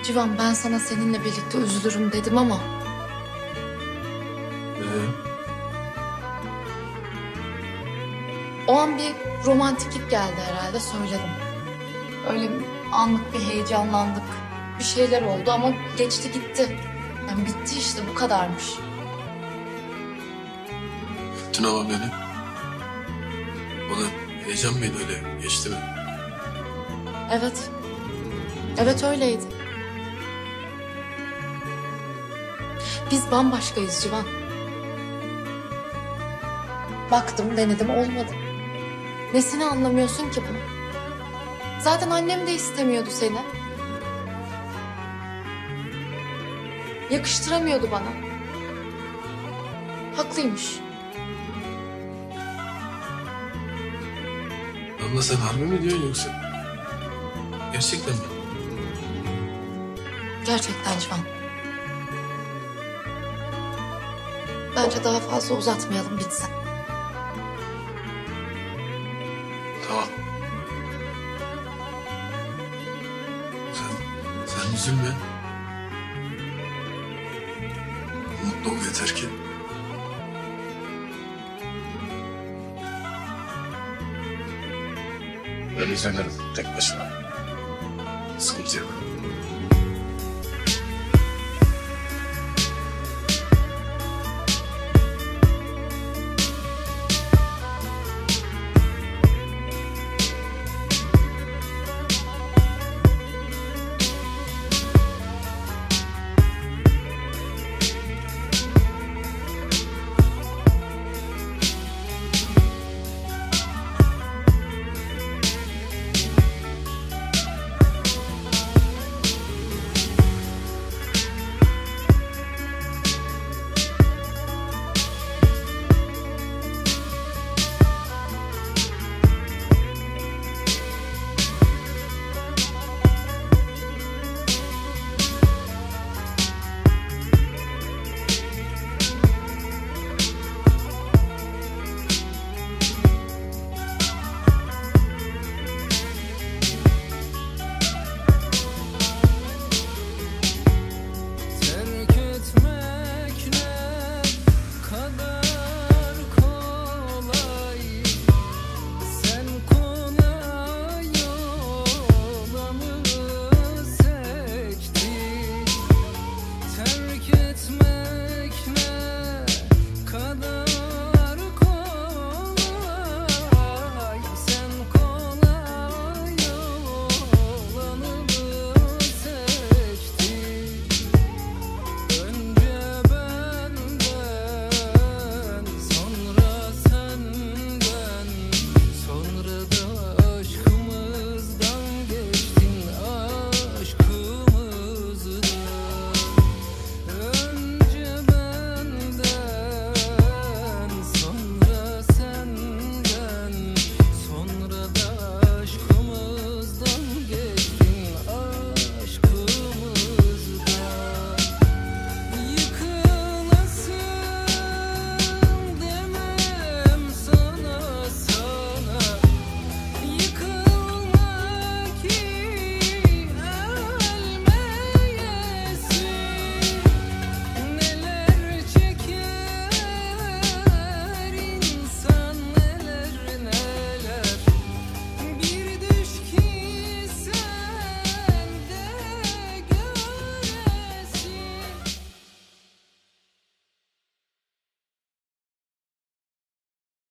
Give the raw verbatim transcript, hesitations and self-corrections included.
Civan, ben sana seninle birlikte üzülürüm dedim ama Ee, o an bir romantiklik geldi herhalde, söyledim. Öyle anlık bir heyecanlandık. Bir şeyler oldu ama geçti gitti. Yani bitti işte, bu kadarmış. öptün ama beni. Bana heyecan mıydı, öyle geçti mi? Evet. Evet, öyleydi. Biz bambaşkayız Civan. Baktım, denedim, olmadı. Nesini anlamıyorsun ki bunu? Zaten annem de istemiyordu seni. Yakıştıramıyordu bana. Haklıymış. Damla, sen harbi mi diyorsun yoksa? Gerçekten mi? Gerçekten Civan. Bence daha fazla uzatmayalım, bitsin. Tamam. Sen, sen üzülme. Mutlu ol yeter ki. Ben üzülürüm tek başıma. Sıkıntı yok.